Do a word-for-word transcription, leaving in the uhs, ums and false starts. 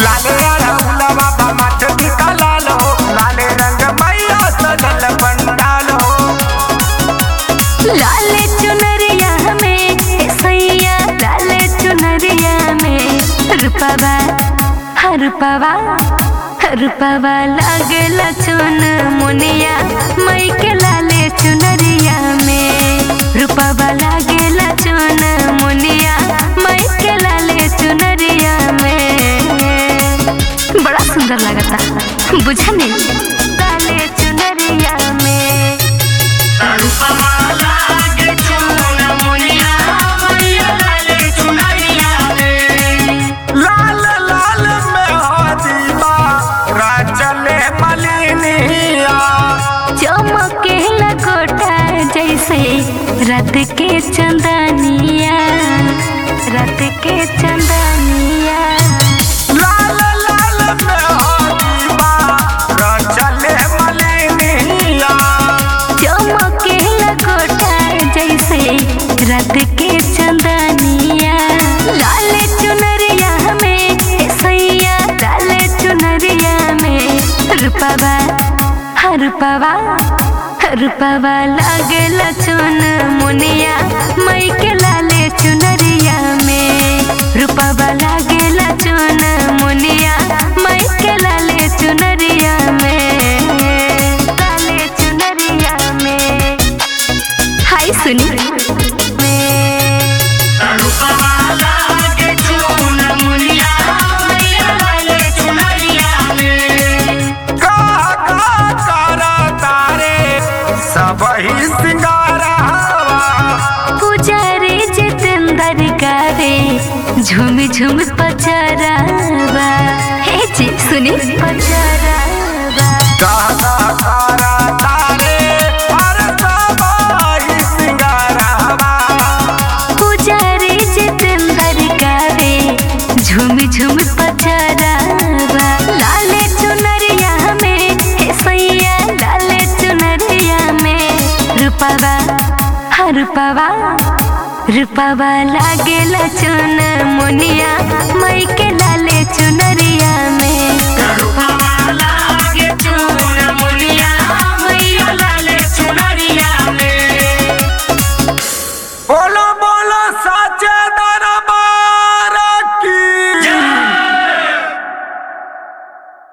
लाले अड़हुलवा बा माटी का लाल हो, लाले रंग मैया सजल पंडाल हो। लाले चुनरिया में सैया, लाले चुनरिया में रूपवा रूपवा रूपवा लागेला चुन मुनिया मई के लाले चुनरिया में। रूपवा लागेला चुन मुनिया मई के लाले चुनरिया में। बड़ा सुंदर लगता बुझने लाले चुनरिया में। रूपवा लागे चुन मुनिया मई लाले चुनरिया में। लाल लाल में हदीबा राजले मलिनिया, चमके लगोटा जैसे रात के चंदनिया, रात के चंदनिया। लाल लाल में हदीबा राजले मलिनिया, चमके लगोटा जैसे रात के चंदनिया। लाले चुनरिया में सैया, लाले चुनरिया में रूपवा रूपवा रूपवा लागेला चुन मुनिया मई के लाले चुनरिया में। रूपवा लागेला चुन मुनिया मई के लाले चुनरिया में। लाले चुनरिया में हाय सुनी रूपवा लागे चुन मुनिया मई लाले चुनरिया में। का का करा तारे सबही सिंगारवा, पुजारी जितेंद्र गावे झूम झूम पचरावा। हे जी सुनी पचरावा। दादा करा तारे हर सबही सिंगारवा, पुजारी जितेंद्र गावे झूम झूम पचरावा। लाले चुनरिया में हे सैया, लाले चुनरिया में रूपवा रूपवा रूपवा लागेला चुन मुनिया मई के लाले चुन